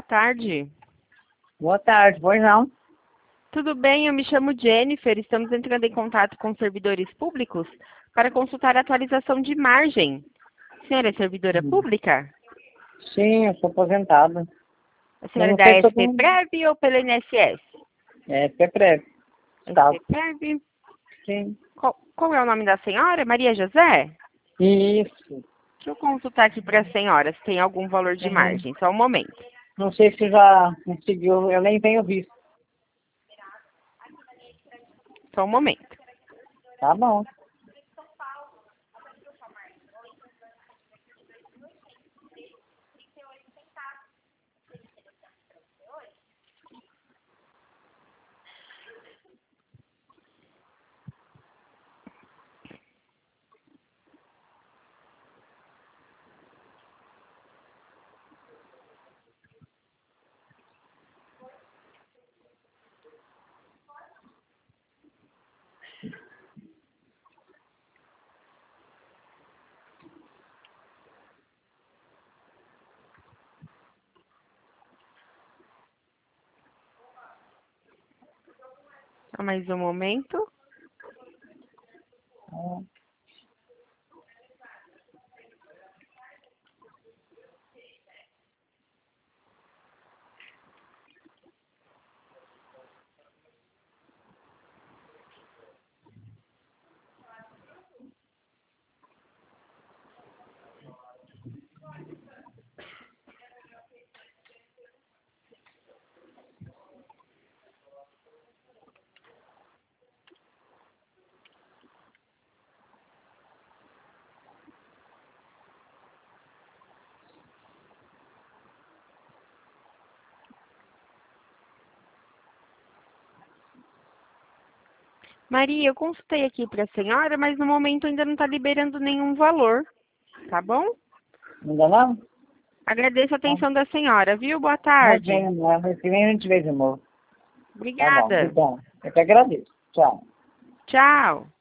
tarde. Boa tarde, pois não? Tudo bem? Eu me chamo Jennifer. Estamos entrando em contato com servidores públicos para consultar a atualização de margem. A senhora é servidora pública? Sim, eu sou aposentado. A Eu senhora é não da sei se eu tenho... SPPREV ou pela INSS? É, PEPREV. Tá. SPPREV. Sim. Qual é o nome da senhora? Maria José? Isso. Deixa eu consultar aqui para a senhora se tem algum valor de margem. Só um momento. Não sei se já conseguiu, eu nem tenho visto. Só um momento. Tá bom. Só mais um momento. Maria, eu consultei aqui para a senhora, mas no momento ainda não está liberando nenhum valor. Tá bom? Ainda não? Agradeço a atenção da senhora, viu? Boa Mas tarde. vem, mas que vem a gente vê de novo. Tá bom, Obrigada. então. Eu que agradeço. Tchau. Tchau.